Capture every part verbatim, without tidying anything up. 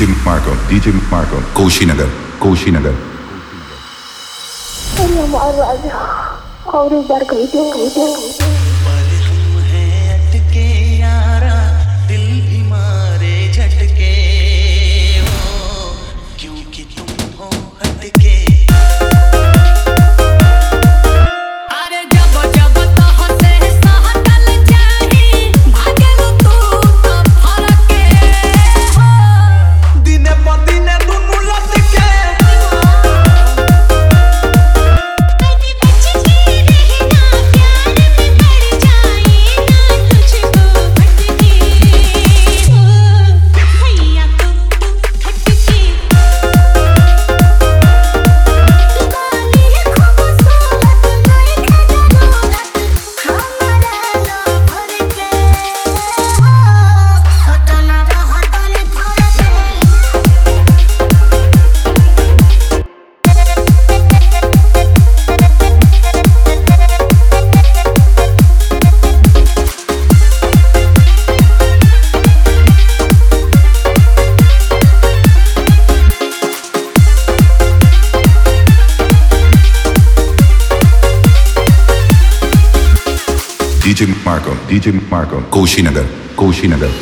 DJ Marco, DJ Marco, Kushinagar, Kushinagar. और एक बार कही दो, कही दो। पर हम हैं अटके यारा, दिल भी मारे झटके हो, क्योंकि तुम हो हटके। DJ Marco, DJ Marco, Kushinagar, Kushinagar.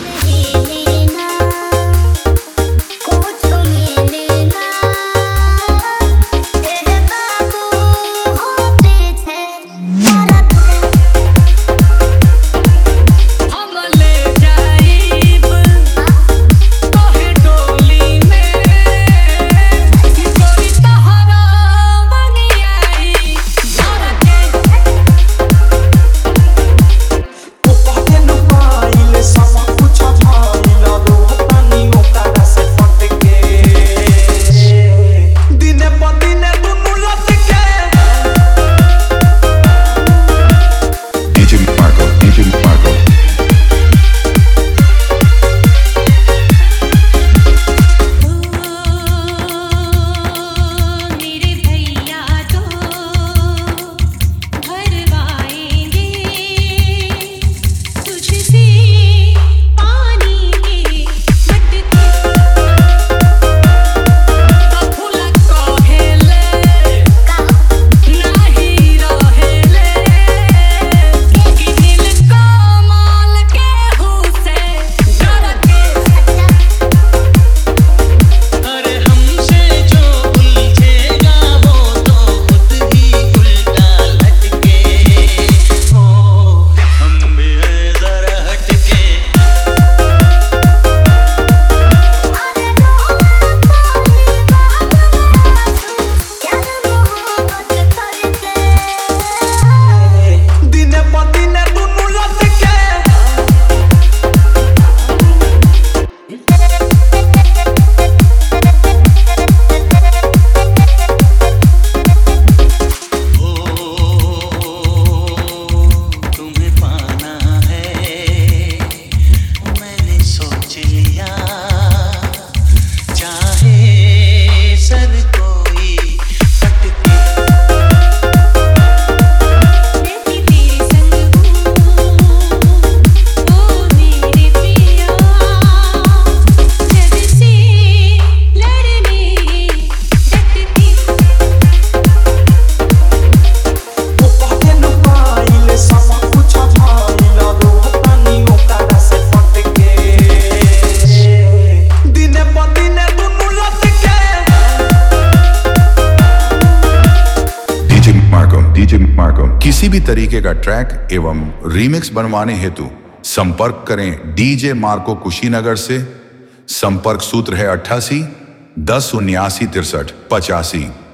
किसी भी तरीके का ट्रैक एवं रीमिक्स बनवाने हेतु संपर्क करें डीजे मार्को कुशीनगर से। संपर्क सूत्र है अट्ठासी दस उन्यासी तिरसठ पचासी।